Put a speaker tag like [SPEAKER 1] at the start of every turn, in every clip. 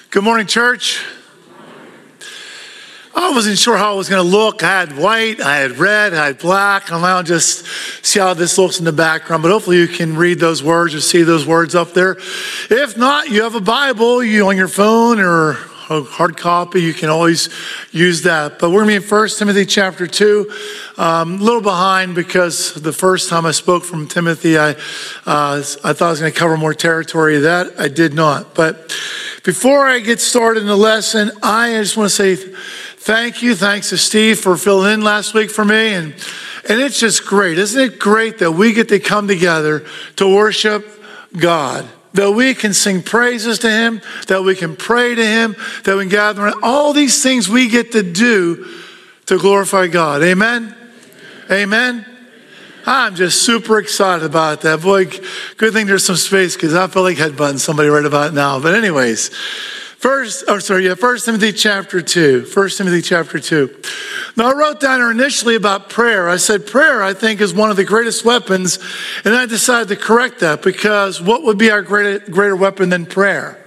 [SPEAKER 1] Good morning, church. I wasn't sure how it was going to look. I had white, I had red, I had black. I'll just see how this looks in the background, but hopefully you can read those words or see those words up there. If not, you have a Bible on your phone or a hard copy. You can always use that. But we're going to be in 1 Timothy chapter 2. A little behind because the first time I spoke from Timothy, I thought I was going to cover more territory. That I did not. But before I get started in the lesson, I just want to say thanks to Steve for filling in last week for me. And it's just great. Isn't it great that we get to come together to worship God? That we can sing praises to Him, that we can pray to Him, that we can gather around. All these things we get to do to glorify God. Amen? Amen? I'm just super excited about that. Boy, good thing there's some space because I feel like headbutting somebody right about now. But anyways, 1 Timothy chapter 2. 1 Timothy chapter 2. Now I wrote down here initially about prayer. I said prayer, I think, is one of the greatest weapons. And I decided to correct that because what would be our greater weapon than prayer?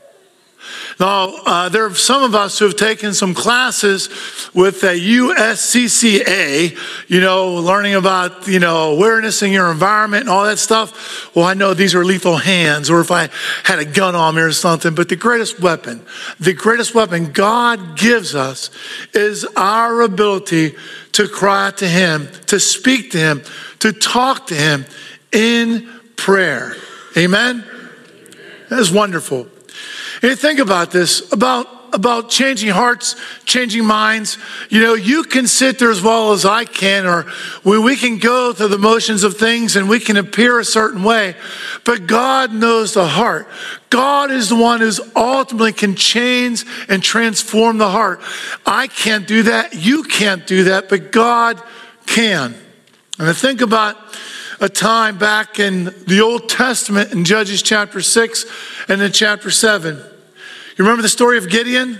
[SPEAKER 1] Now, there are some of us who have taken some classes with the USCCA, learning about, awareness in your environment and all that stuff. Well, I know these are lethal hands, or if I had a gun on me or something, but the greatest weapon God gives us is our ability to cry out to Him, to speak to Him, to talk to Him in prayer. Amen? That is wonderful. And think about this, about changing hearts, changing minds. You can sit there as well as I can, or we can go through the motions of things and we can appear a certain way, but God knows the heart. God is the one who ultimately can change and transform the heart. I can't do that. You can't do that, but God can. And I think about a time back in the Old Testament in Judges chapter 6 and in chapter 7. You remember the story of Gideon?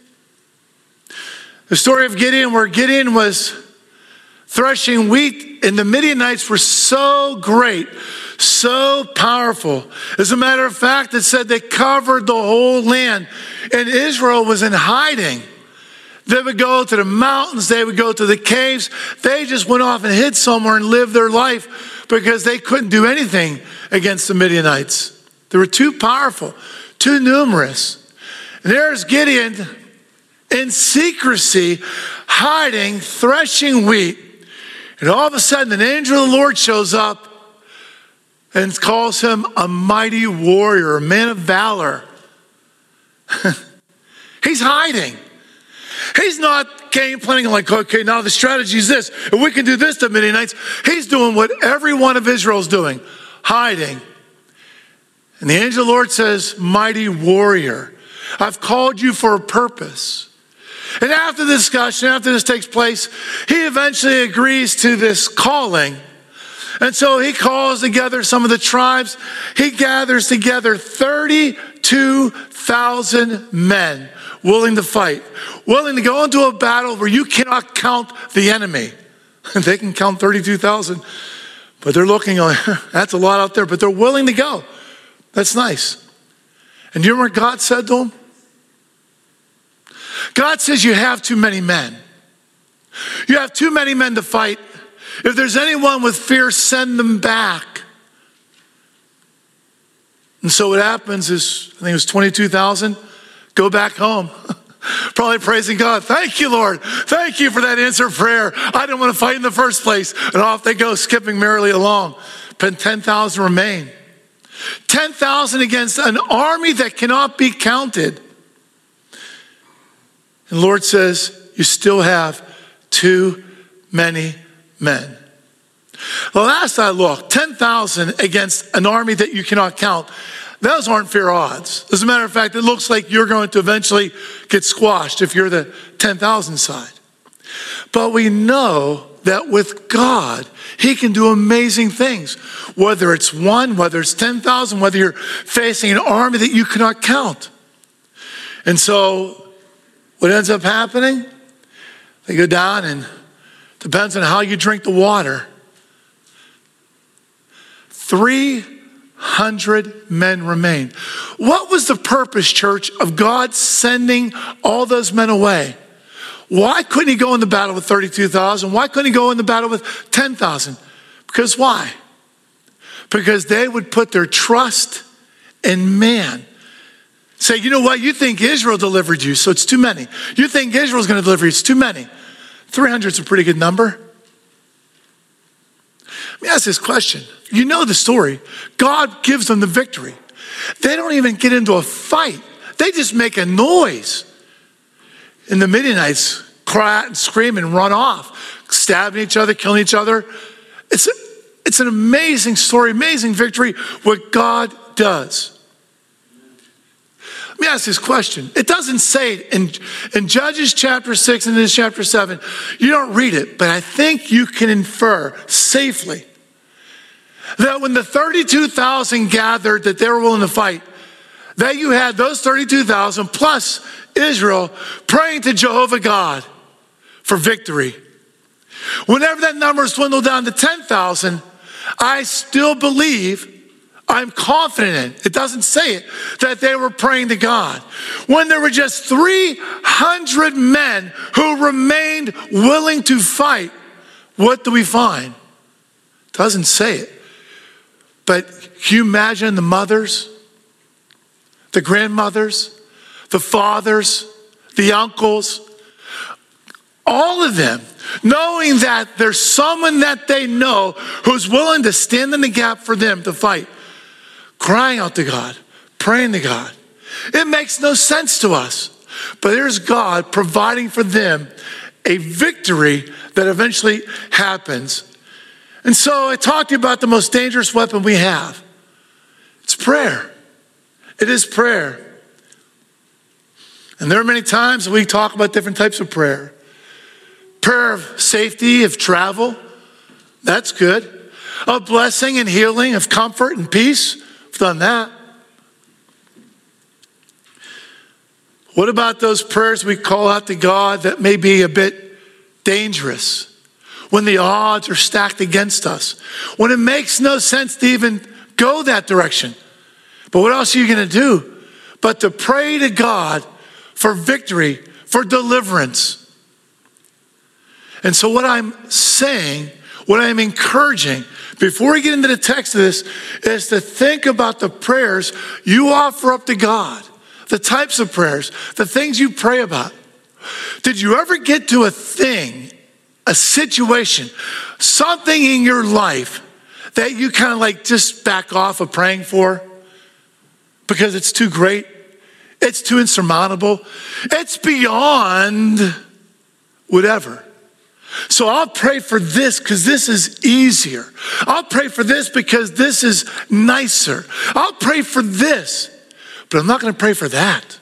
[SPEAKER 1] The story of Gideon, where Gideon was threshing wheat and the Midianites were so great, so powerful. As a matter of fact, it said they covered the whole land and Israel was in hiding. They would go to the mountains, they would go to the caves. They just went off and hid somewhere and lived their life because they couldn't do anything against the Midianites. They were too powerful, too numerous. And there's Gideon in secrecy, hiding, threshing wheat. And all of a sudden, an angel of the Lord shows up and calls him a mighty warrior, a man of valor. He's hiding. He's not game planning like, okay, now the strategy is this. If we can do this to Midianites, he's doing what every one of Israel's doing, hiding. And the angel of the Lord says, mighty warrior, I've called you for a purpose. And after the discussion, after this takes place, he eventually agrees to this calling. And so he calls together some of the tribes. He gathers together 32,000 men willing to fight, willing to go into a battle where you cannot count the enemy. They can count 32,000, but they're looking on, that's a lot out there, but they're willing to go. That's nice. And you remember what God said to him? God says you have too many men. You have too many men to fight. If there's anyone with fear, send them back. And so what happens is, I think it was 22,000, go back home. Probably praising God. Thank you, Lord. Thank you for that answered prayer. I didn't want to fight in the first place. And off they go, skipping merrily along. But 10,000 remain. 10,000 against an army that cannot be counted. And the Lord says, you still have too many men. Well, last I looked, 10,000 against an army that you cannot count. Those aren't fair odds. As a matter of fact, it looks like you're going to eventually get squashed if you're the 10,000 side. But we know that with God, He can do amazing things. Whether it's one, whether it's 10,000, whether you're facing an army that you cannot count. And so what ends up happening? They go down and depends on how you drink the water. 3 300 men remained. What was the purpose, church, of God sending all those men away? Why couldn't he go in the battle with 32,000? Why couldn't he go in the battle with 10,000? Because why? Because they would put their trust in man. Say, you know what? You think Israel delivered you, so it's too many. You think Israel's going to deliver you, it's too many. 300 is a pretty good number. Let me ask this question. You know the story. God gives them the victory. They don't even get into a fight. They just make a noise. And the Midianites cry out and scream and run off, stabbing each other, killing each other. It's an amazing story, amazing victory, what God does. Let me ask this question. It doesn't say it in Judges chapter 6 and in chapter 7. You don't read it, but I think you can infer safely that when the 32,000 gathered that they were willing to fight, that you had those 32,000 plus Israel praying to Jehovah God for victory. Whenever that number dwindled down to 10,000, I still believe, I'm confident in, it doesn't say it, that they were praying to God. When there were just 300 men who remained willing to fight, what do we find? It doesn't say it. But can you imagine the mothers, the grandmothers, the fathers, the uncles, all of them, knowing that there's someone that they know who's willing to stand in the gap for them to fight, crying out to God, praying to God. It makes no sense to us, but there's God providing for them a victory that eventually happens. And so I talked to you about the most dangerous weapon we have. It's prayer. It is prayer. And there are many times we talk about different types of prayer. Prayer of safety, of travel, that's good. Of blessing and healing, of comfort and peace, we've done that. What about those prayers we call out to God that may be a bit dangerous? When the odds are stacked against us, when it makes no sense to even go that direction. But what else are you going to do but to pray to God for victory, for deliverance? And so what I'm saying, what I'm encouraging, before we get into the text of this, is to think about the prayers you offer up to God, the types of prayers, the things you pray about. Did you ever get to a thing, a situation, something in your life that you kind of like just back off of praying for because it's too great, it's too insurmountable, it's beyond whatever. So I'll pray for this because this is easier. I'll pray for this because this is nicer. I'll pray for this, but I'm not going to pray for that.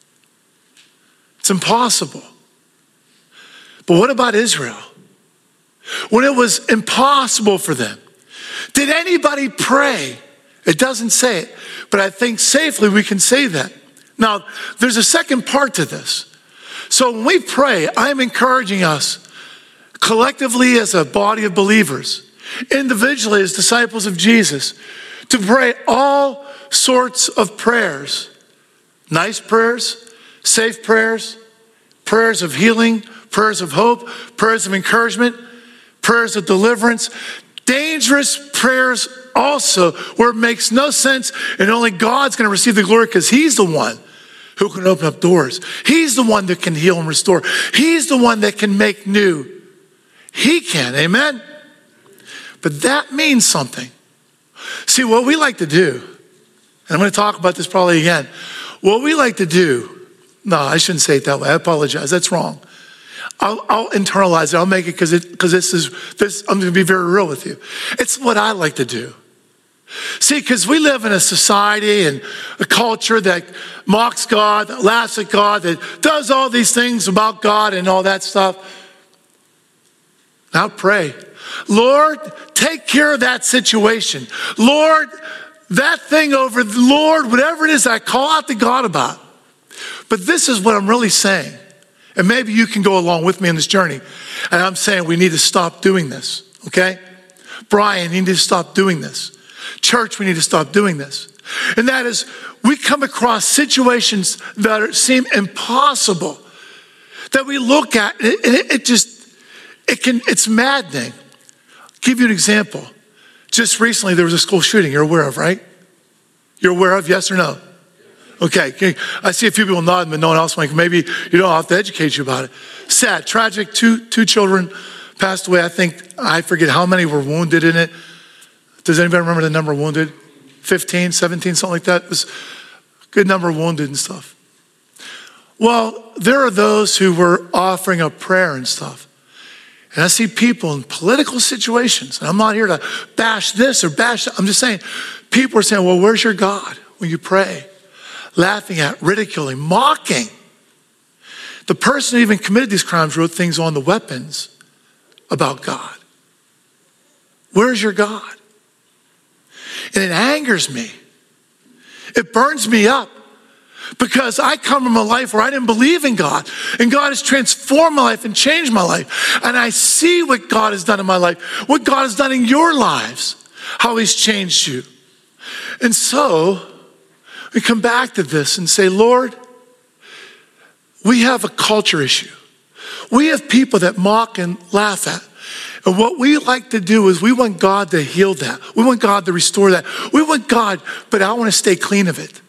[SPEAKER 1] It's impossible. But what about Israel? When it was impossible for them, did anybody pray? It doesn't say it, but I think safely we can say that. Now, there's a second part to this. So when we pray, I'm encouraging us collectively as a body of believers, individually as disciples of Jesus, to pray all sorts of prayers. Nice prayers, safe prayers, prayers of healing, prayers of hope, prayers of encouragement, prayers of deliverance, dangerous prayers also where it makes no sense and only God's going to receive the glory because he's the one who can open up doors. He's the one that can heal and restore. He's the one that can make new. He can, amen? But that means something. See, what we like to do, and I'm going to talk about this probably again, what we like to do, no, I shouldn't say it that way. I apologize. That's wrong. I'll internalize it. I'll make it because this. I'm going to be very real with you. It's what I like to do. See, because we live in a society and a culture that mocks God, that laughs at God, that does all these things about God and all that stuff. Now pray, Lord, take care of that situation. Lord, that thing over, Lord, whatever it is I call out to God about. But this is what I'm really saying. And maybe you can go along with me in this journey. And I'm saying we need to stop doing this, okay? Brian, you need to stop doing this. Church, we need to stop doing this. And that is, we come across situations that seem impossible, that we look at, and it's maddening. I'll give you an example. Just recently, there was a school shooting you're aware of, right? You're aware of, yes or no? Okay, I see a few people nodding, but no one else. Maybe you don't have to educate you about it. Sad, tragic, two children passed away. I forget how many were wounded in it. Does anybody remember the number of wounded? 15, 17, something like that. It was a good number of wounded and stuff. Well, there are those who were offering up prayer and stuff. And I see people in political situations, and I'm not here to bash this or bash that. I'm just saying, people are saying, well, where's your God when you pray? Laughing at, ridiculing, mocking. The person who even committed these crimes wrote things on the weapons about God. Where's your God? And it angers me. It burns me up because I come from a life where I didn't believe in God, and God has transformed my life and changed my life. And I see what God has done in my life, what God has done in your lives, how he's changed you. And so we come back to this and say, Lord, we have a culture issue. We have people that mock and laugh at. And what we like to do is we want God to heal that. We want God to restore that. We want God, but I want to stay clean of it.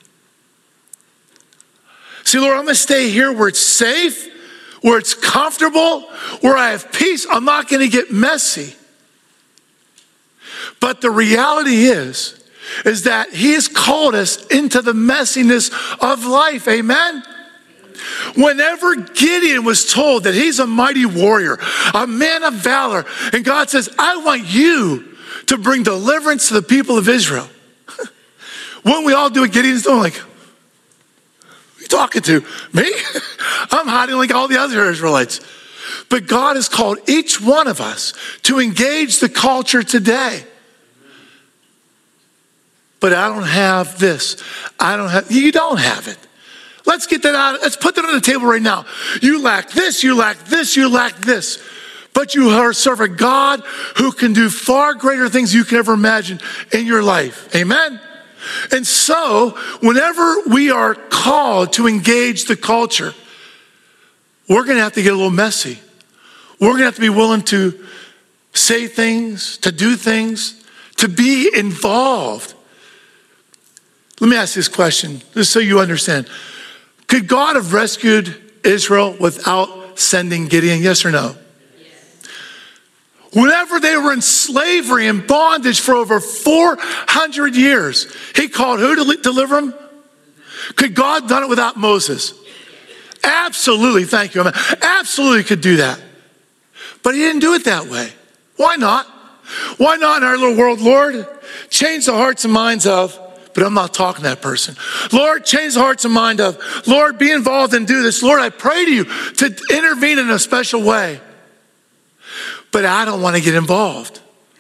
[SPEAKER 1] See, Lord, I'm going to stay here where it's safe, where it's comfortable, where I have peace. I'm not going to get messy. But the reality is that he has called us into the messiness of life. Amen? Whenever Gideon was told that he's a mighty warrior, a man of valor, and God says, I want you to bring deliverance to the people of Israel. Wouldn't we all do what Gideon's doing? Like, who are you talking to? Me? I'm hiding like all the other Israelites. But God has called each one of us to engage the culture today. But I don't have this. You don't have it. Let's get that out. Let's put that on the table right now. You lack this, you lack this, you lack this. But you serve a God who can do far greater things you can ever imagine in your life. Amen? And so, whenever we are called to engage the culture, we're going to have to get a little messy. We're going to have to be willing to say things, to do things, to be involved. Let me ask this question, just so you understand. Could God have rescued Israel without sending Gideon? Yes or no? Yes. Whenever they were in slavery and bondage for over 400 years, he called who to deliver them? Could God have done it without Moses? Absolutely, thank you. Absolutely could do that. But he didn't do it that way. Why not? Why not in our little world, Lord? Change the hearts and minds of, but I'm not talking to that person. Lord, change the hearts and mind of, Lord, be involved and do this. Lord, I pray to you to intervene in a special way. But I don't want to get involved.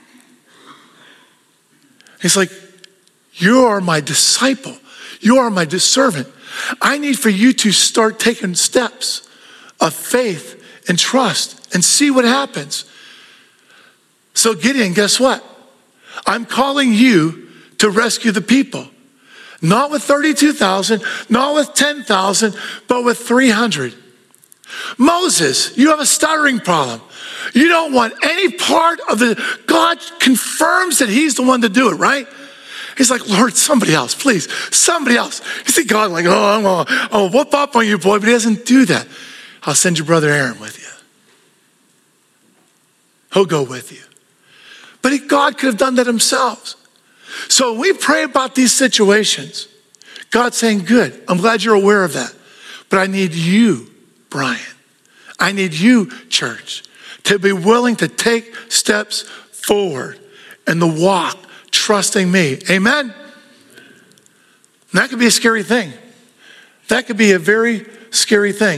[SPEAKER 1] He's like, you are my disciple. You are my servant. I need for you to start taking steps of faith and trust and see what happens. So Gideon, guess what? I'm calling you to rescue the people. Not with 32,000, not with 10,000, but with 300. Moses, you have a stuttering problem. You don't want any part of God confirms that he's the one to do it, right? He's like, Lord, somebody else, please, somebody else. You see God like, I'll whoop up on you, boy, but he doesn't do that. I'll send your brother Aaron with you. He'll go with you. But God could have done that himself. So when we pray about these situations, God's saying, good, I'm glad you're aware of that. But I need you, Brian. I need you, church, to be willing to take steps forward and to walk trusting me. Amen? And that could be a scary thing. That could be a very scary thing.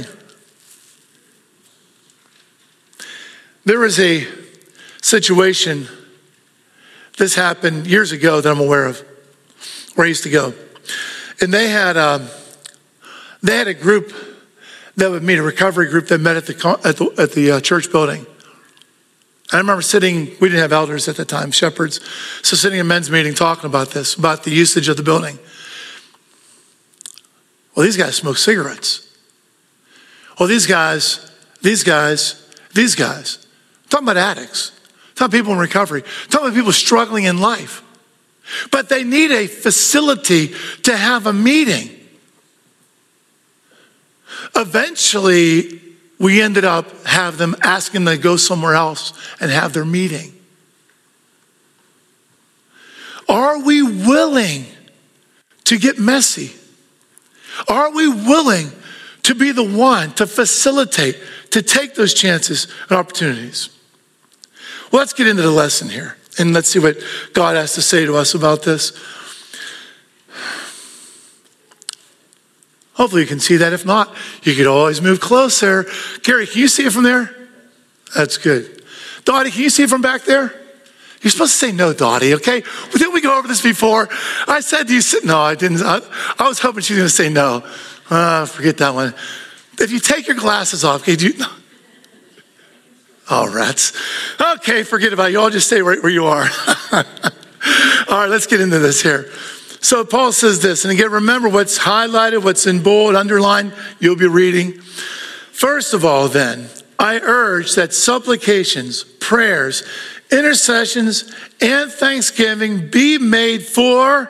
[SPEAKER 1] There was a situation, this happened years ago that I'm aware of, where I used to go. And they had a group that would meet, a recovery group that met at the church building. I remember we didn't have elders at the time, shepherds. So sitting in a men's meeting talking about this, about the usage of the building. Well, these guys smoke cigarettes. Well, these guys. I'm talking about addicts. I'm talking about people in recovery. I'm talking about people struggling in life. But they need a facility to have a meeting. Eventually, we ended up asking them to go somewhere else and have their meeting. Are we willing to get messy? Are we willing to be the one to facilitate, to take those chances and opportunities? Well, let's get into the lesson here and let's see what God has to say to us about this. Hopefully you can see that. If not, you could always move closer. Gary, can you see it from there? That's good. Dottie, can you see it from back there? You're supposed to say no, Dottie, okay? Well, didn't we go over this before? I said, no, I didn't. I was hoping she was going to say no. Forget that one. If you take your glasses off, okay, oh, rats. Okay, forget about it. You all just stay right where you are. All right, let's get into this here. So Paul says this, and again, remember what's highlighted, what's in bold, underlined, you'll be reading. First of all, then, I urge that supplications, prayers, intercessions, and thanksgiving be made for...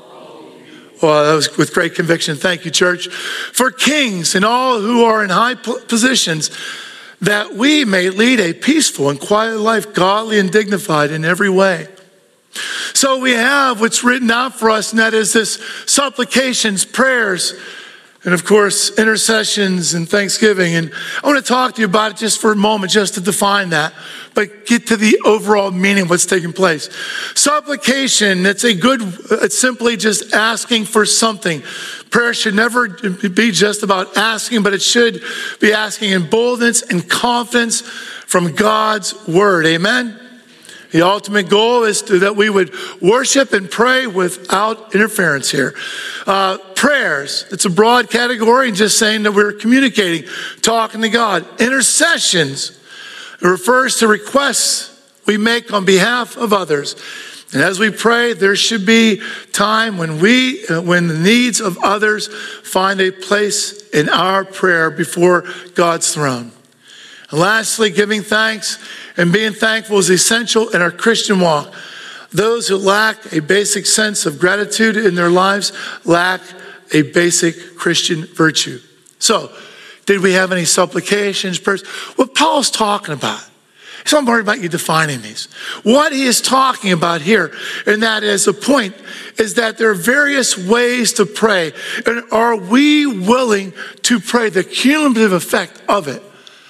[SPEAKER 1] Well, that was with great conviction. Thank you, church. For kings and all who are in high positions, that we may lead a peaceful and quiet life, godly and dignified in every way. So we have what's written out for us, and that is this supplications, prayers, and of course, intercessions and thanksgiving. And I want to talk to you about it just for a moment, just to define that, but get to the overall meaning of what's taking place. Supplication, it's simply just asking for something. Prayer should never be just about asking, but it should be asking in boldness and confidence from God's word. Amen? The ultimate goal is that we would worship and pray without interference here. Prayers, it's a broad category, and just saying that we're communicating, talking to God. Intercessions, it refers to requests we make on behalf of others. And as we pray, there should be time when the needs of others find a place in our prayer before God's throne. And lastly, giving thanks and being thankful is essential in our Christian walk. Those who lack a basic sense of gratitude in their lives lack a basic Christian virtue. So, did we have any supplications, prayers? What Paul's talking about, so I'm worried about you defining these. What he is talking about here, and that is the point, is that there are various ways to pray. And are we willing to pray? The cumulative effect of it.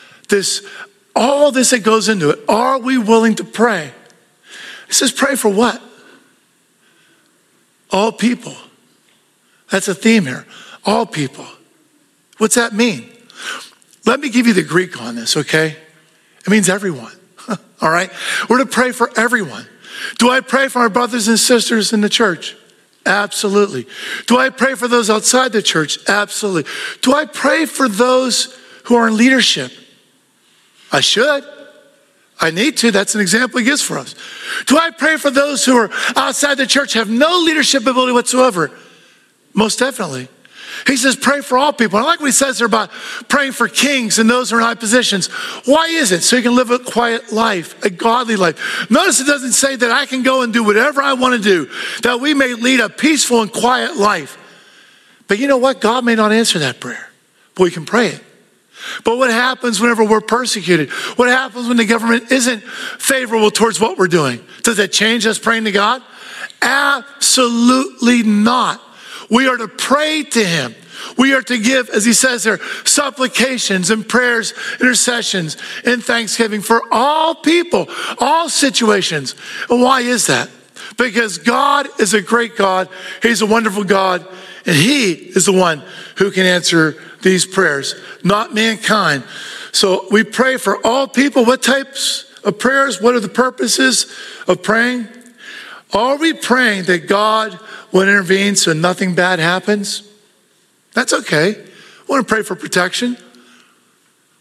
[SPEAKER 1] All this that goes into it. Are we willing to pray? It says pray for what? All people. That's a theme here. All people. What's that mean? Let me give you the Greek on this, okay? It means everyone. All right? We're to pray for everyone. Do I pray for our brothers and sisters in the church? Absolutely. Do I pray for those outside the church? Absolutely. Do I pray for those who are in leadership? I should. I need to. That's an example he gives for us. Do I pray for those who are outside the church, have no leadership ability whatsoever? Most definitely. He says pray for all people. I like what he says there about praying for kings and those who are in high positions. Why is it? So you can live a quiet life, a godly life. Notice it doesn't say that I can go and do whatever I want to do, that we may lead a peaceful and quiet life. But you know what? God may not answer that prayer, but we can pray it. But what happens whenever we're persecuted? What happens when the government isn't favorable towards what we're doing? Does that change us praying to God? Absolutely not. We are to pray to him. We are to give, as he says there, supplications and prayers, intercessions, and thanksgiving for all people, all situations. And why is that? Because God is a great God. He's a wonderful God. And he is the one who can answer these prayers, not mankind. So we pray for all people. What types of prayers? What are the purposes of praying? Are we praying that God will intervene so nothing bad happens? That's okay. We want to pray for protection.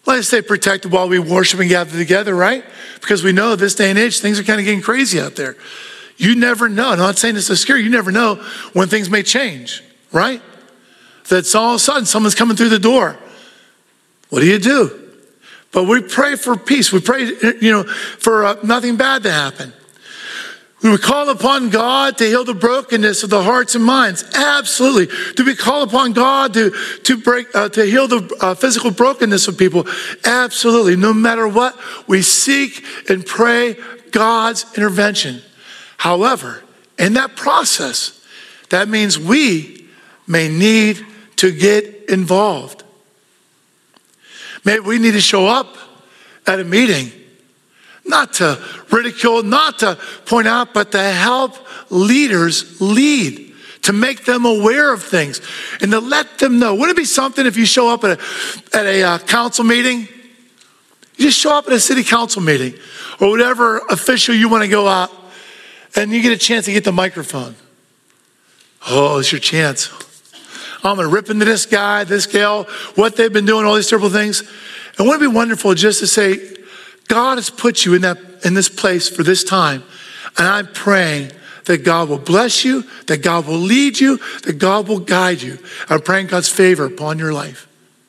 [SPEAKER 1] Let us stay protected while we worship and gather together, right? Because we know this day and age, things are kind of getting crazy out there. You never know. I'm not saying this is scary. You never know when things may change, right? That's all of a sudden someone's coming through the door. What do? But we pray for peace. We pray, for nothing bad to happen. We would call upon God to heal the brokenness of the hearts and minds. Absolutely. Do we call upon God to heal the physical brokenness of people? Absolutely. No matter what, we seek and pray God's intervention. However, in that process, that means we may need to get involved. Maybe we need to show up at a meeting, not to ridicule, not to point out, but to help leaders lead, to make them aware of things and to let them know. Wouldn't it be something if you show up at a council meeting? You just show up at a city council meeting or whatever official you want to go out and you get a chance to get the microphone. Oh, it's your chance. I'm going to rip into this guy, this gal, what they've been doing, all these terrible things. And wouldn't it be wonderful just to say, God has put you in this place for this time. And I'm praying that God will bless you, that God will lead you, that God will guide you. I'm praying God's favor upon your life.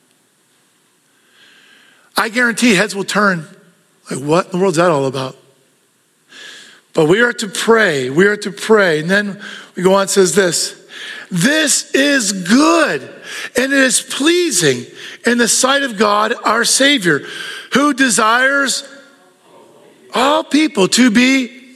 [SPEAKER 1] I guarantee heads will turn. Like, what in the world is that all about? But we are to pray. We are to pray. And then we go on and says this. This is good and it is pleasing in the sight of God, our Savior, who desires all people to be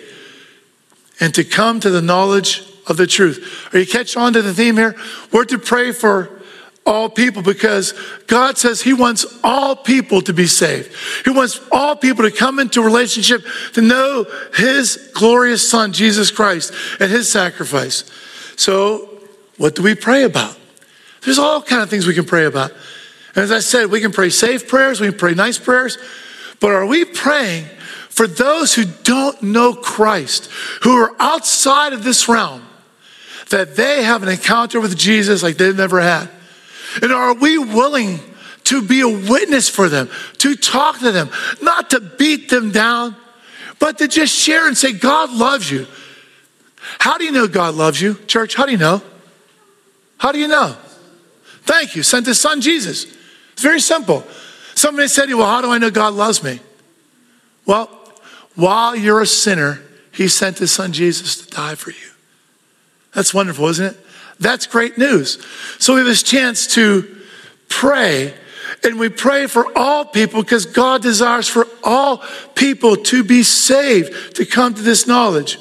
[SPEAKER 1] and to come to the knowledge of the truth. Are you catching on to the theme here? We're to pray for all people because God says he wants all people to be saved. He wants all people to come into a relationship to know his glorious Son, Jesus Christ, and his sacrifice. So what do we pray about? There's all kinds of things we can pray about. And as I said, we can pray safe prayers, we can pray nice prayers, but are we praying for those who don't know Christ, who are outside of this realm, that they have an encounter with Jesus like they've never had? And are we willing to be a witness for them, to talk to them, not to beat them down, but to just share and say, God loves you. How do you know God loves you, church? How do you know? How do you know? Thank you. Sent his Son, Jesus. It's very simple. Somebody said to you, well, how do I know God loves me? Well, while you're a sinner, he sent his Son, Jesus, to die for you. That's wonderful, isn't it? That's great news. So we have this chance to pray, and we pray for all people because God desires for all people to be saved, to come to this knowledge.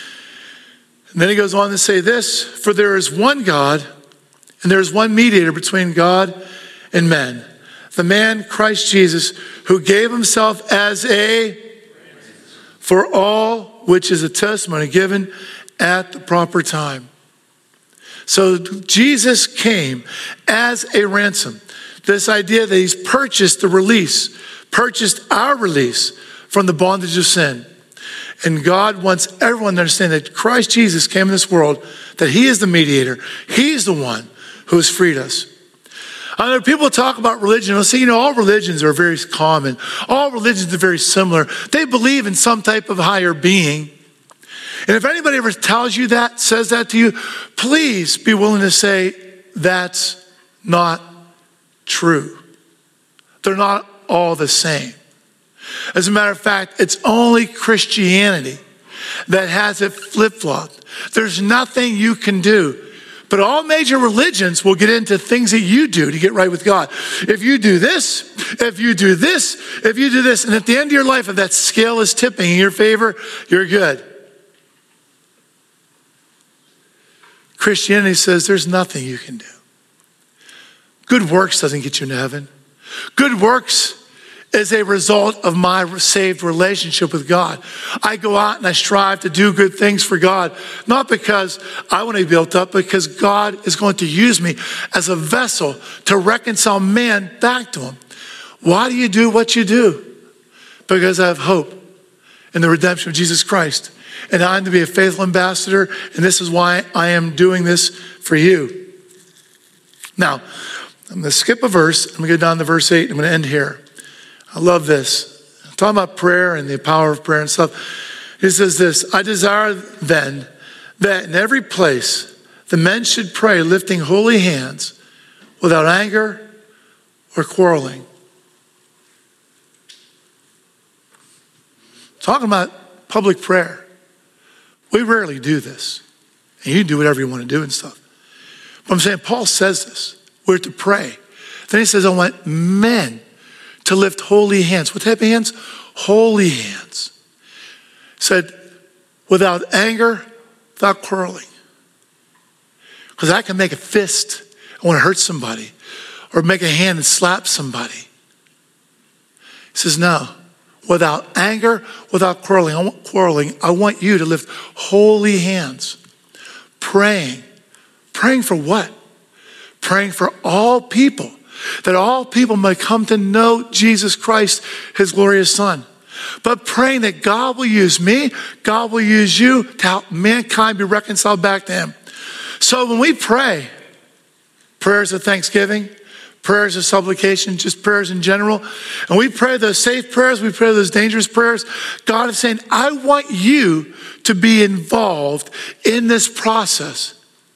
[SPEAKER 1] And then he goes on to say this, for there is one God, and there is one mediator between God and men, the man Christ Jesus, who gave himself as for all, which is a testimony given at the proper time. So Jesus came as a ransom. This idea that he's purchased our release from the bondage of sin. And God wants everyone to understand that Christ Jesus came in this world, that he is the mediator. He's the one who has freed us. I know people talk about religion. They'll say, all religions are very common. All religions are very similar. They believe in some type of higher being. And if anybody ever tells you that, says that to you, please be willing to say that's not true. They're not all the same. As a matter of fact, it's only Christianity that has it flip-flopped. There's nothing you can do. But all major religions will get into things that you do to get right with God. If you do this, if you do this, if you do this, and at the end of your life, if that scale is tipping in your favor, you're good. Christianity says there's nothing you can do. Good works doesn't get you into heaven. Good works is a result of my saved relationship with God. I go out and I strive to do good things for God, not because I want to be built up, because God is going to use me as a vessel to reconcile man back to him. Why do you do what you do? Because I have hope in the redemption of Jesus Christ. And I'm to be a faithful ambassador, and this is why I am doing this for you. Now, I'm going to skip a verse. I'm going to go down to verse 8. I'm going to end here. I love this. I'm talking about prayer and the power of prayer and stuff. He says this, I desire then that in every place the men should pray lifting holy hands without anger or quarreling. Talking about public prayer. We rarely do this. And you do whatever you want to do and stuff. But I'm saying Paul says this. We're to pray. Then he says, I want men to lift holy hands. What type of hands? Holy hands. He said, without anger, without quarreling. Because I can make a fist. I want to hurt somebody. Or make a hand and slap somebody. He says, no. Without anger, without quarreling, I want you to lift holy hands. Praying. Praying for what? Praying for all people. That all people might come to know Jesus Christ, his glorious Son. But praying that God will use me, God will use you to help mankind be reconciled back to him. So when we pray, prayers of thanksgiving, prayers of supplication, just prayers in general, and we pray those safe prayers, we pray those dangerous prayers, God is saying, I want you to be involved in this process.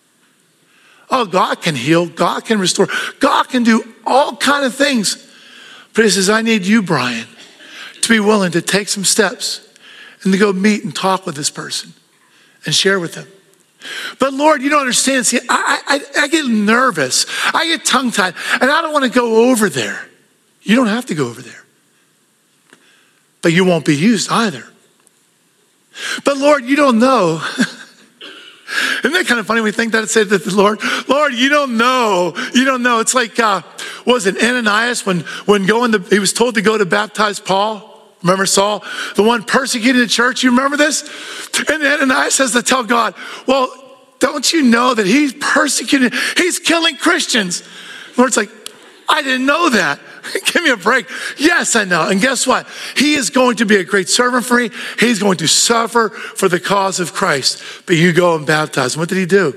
[SPEAKER 1] Oh, God can heal, God can restore, God can do all kinds of things. But he says, I need you, Brian, to be willing to take some steps and to go meet and talk with this person and share with them. But Lord, you don't understand. See, I get nervous. I get tongue-tied, and I don't want to go over there. You don't have to go over there. But you won't be used either. But Lord, you don't know. Isn't that kind of funny when we think that? It said that the Lord, you don't know. You don't know. It's like, what was it, Ananias, when he was told to go to baptize Paul? Remember Saul, the one persecuting the church? You remember this? And Ananias has to tell God, well, don't you know that he's persecuting, he's killing Christians? The Lord's like, I didn't know that. Give me a break. Yes, I know. And guess what? He is going to be a great servant for me. He's going to suffer for the cause of Christ. But you go and baptize him. What did he do?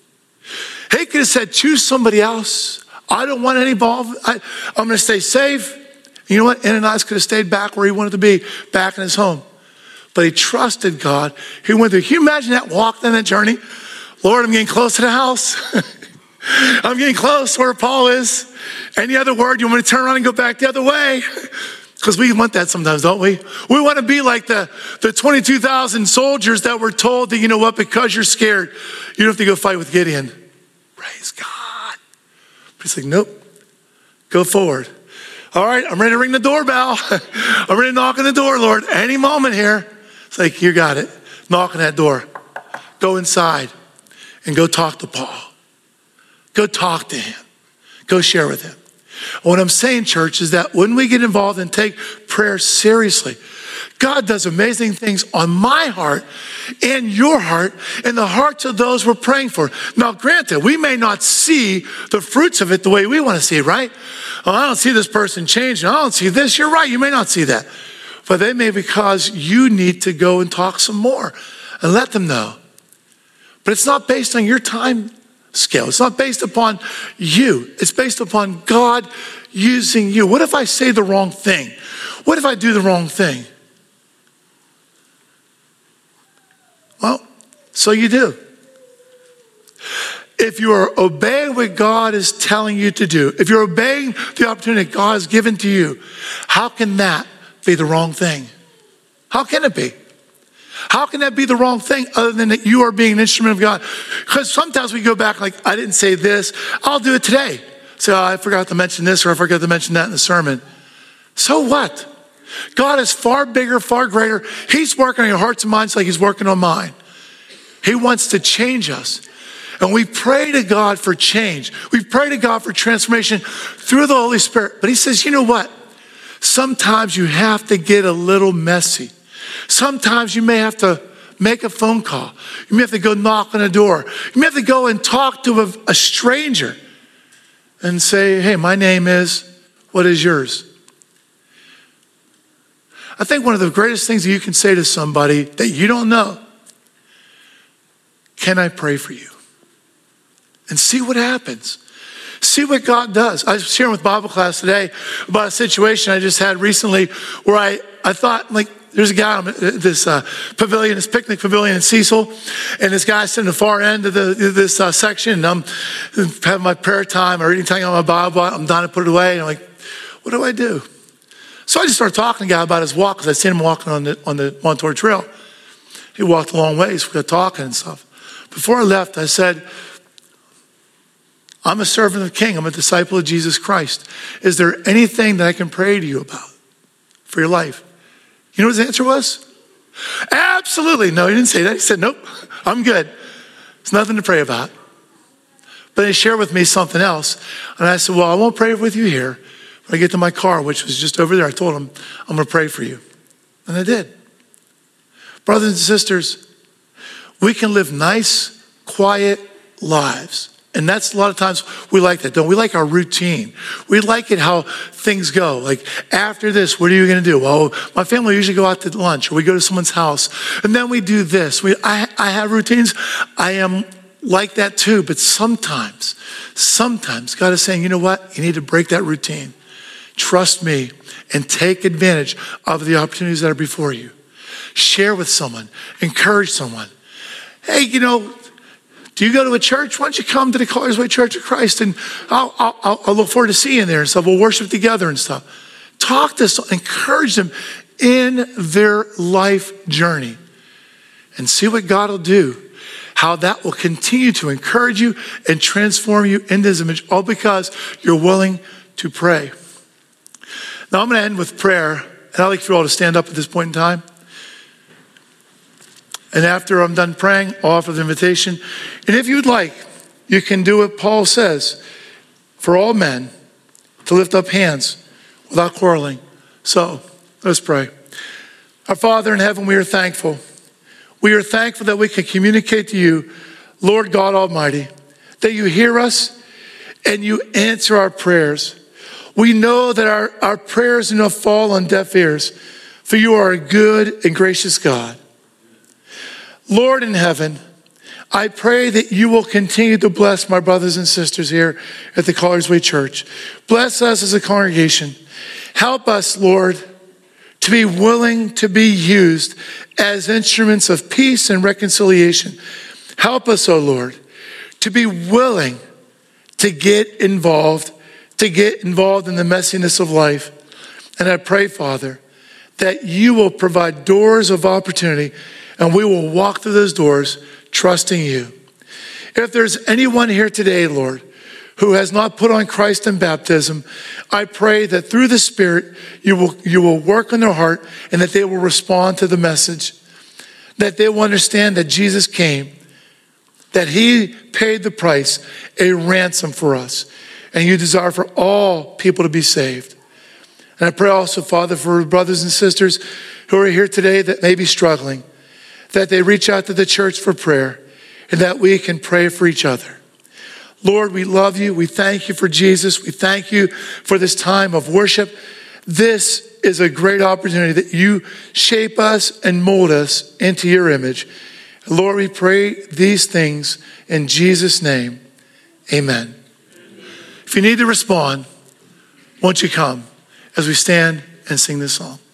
[SPEAKER 1] He could have said, choose somebody else. I don't want any involvement. I'm going to stay safe. You know what? Ananias could have stayed back where he wanted to be, back in his home. But he trusted God. He went through. Can you imagine that walk, then that journey? Lord, I'm getting close to the house. I'm getting close where Paul is. Any other word? You want me to turn around and go back the other way? Because we want that sometimes, don't we? We want to be like the 22,000 soldiers that were told that, you know what, because you're scared, you don't have to go fight with Gideon. Praise God. But he's like, nope, go forward. All right, I'm ready to ring the doorbell. I'm ready to knock on the door, Lord. Any moment here. It's like, you got it. Knock on that door. Go inside and go talk to Paul. Go talk to him. Go share with him. What I'm saying, church, is that when we get involved and take prayer seriously, God does amazing things on my heart and your heart and the hearts of those we're praying for. Now, granted, we may not see the fruits of it the way we want to see it, right? Oh, I don't see this person changing. I don't see this. You're right. You may not see that. But they may, because you need to go and talk some more and let them know. But it's not based on your time scale. It's not based upon you. It's based upon God using you. What if I say the wrong thing? What if I do the wrong thing? Well, so you do. If you are obeying what God is telling you to do, if you're obeying the opportunity God has given to you, how can that be the wrong thing? How can it be? How can that be the wrong thing other than that you are being an instrument of God? Because sometimes we go back like, I didn't say this. I'll do it today. So I forgot to mention this or I forgot to mention that in the sermon. So what? God is far bigger, far greater. He's working on your hearts and minds like he's working on mine. He wants to change us. And we pray to God for change. We pray to God for transformation through the Holy Spirit. But he says, you know what? Sometimes you have to get a little messy. Sometimes you may have to make a phone call. You may have to go knock on a door. You may have to go and talk to a stranger and say, hey, my name is, what is yours? I think one of the greatest things that you can say to somebody that you don't know, can I pray for you? And see what happens. See what God does. I was sharing with Bible class today about a situation I just had recently where I thought, like, there's a guy at this pavilion, this picnic pavilion in Cecil, and this guy sitting at the far end of this section, and I'm having my prayer time, or reading time on my Bible. I'm done to put it away, and I'm like, what do I do? So I just started talking to the guy about his walk, because I'd seen him walking on the Montour Trail. He walked a long ways. We got talking and stuff. Before I left, I said, I'm a servant of the King. I'm a disciple of Jesus Christ. Is there anything that I can pray to you about for your life? You know what his answer was? Absolutely. No, he didn't say that. He said, nope, I'm good. There's nothing to pray about. But he shared with me something else. And I said, well, I won't pray with you here. When I get to my car, which was just over there, I told him, I'm going to pray for you. And I did. Brothers and sisters, we can live nice, quiet lives. And that's a lot of times we like that, don't we? Like our routine. We like it how things go. Like, after this, what are you going to do? Well, my family usually go out to lunch, or we go to someone's house, and then we do this. I have routines. I am like that too. But sometimes God is saying, you know what? You need to break that routine. Trust me and take advantage of the opportunities that are before you. Share with someone. Encourage someone. Hey, you know, do you go to a church? Why don't you come to the Colliers Way Church of Christ, and I'll look forward to seeing you there and stuff. We'll worship together and stuff. Talk to someone, encourage them in their life journey, and see what God will do. How that will continue to encourage you and transform you into His image, all because you're willing to pray. Now I'm going to end with prayer, and I'd like for you all to stand up at this point in time. And after I'm done praying, I'll offer the invitation. And if you'd like, you can do what Paul says, for all men to lift up hands without quarreling. So let's pray. Our Father in heaven, we are thankful. We are thankful that we can communicate to you, Lord God Almighty, that you hear us and you answer our prayers. We know that our prayers do not fall on deaf ears, for you are a good and gracious God. Lord in heaven, I pray that you will continue to bless my brothers and sisters here at the Colliers Way Church. Bless us as a congregation. Help us, Lord, to be willing to be used as instruments of peace and reconciliation. Help us, oh Lord, to be willing to get involved in the messiness of life. And I pray, Father, that you will provide doors of opportunity, and we will walk through those doors trusting you. If there's anyone here today, Lord, who has not put on Christ in baptism, I pray that through the Spirit, you will work on their heart, and that they will respond to the message, that they will understand that Jesus came, that he paid the price, a ransom for us, and you desire for all people to be saved. And I pray also, Father, for brothers and sisters who are here today that may be struggling, that they reach out to the church for prayer, and that we can pray for each other. Lord, we love you. We thank you for Jesus. We thank you for this time of worship. This is a great opportunity that you shape us and mold us into your image. Lord, we pray these things in Jesus' name. Amen. If you need to respond, won't you come as we stand and sing this song?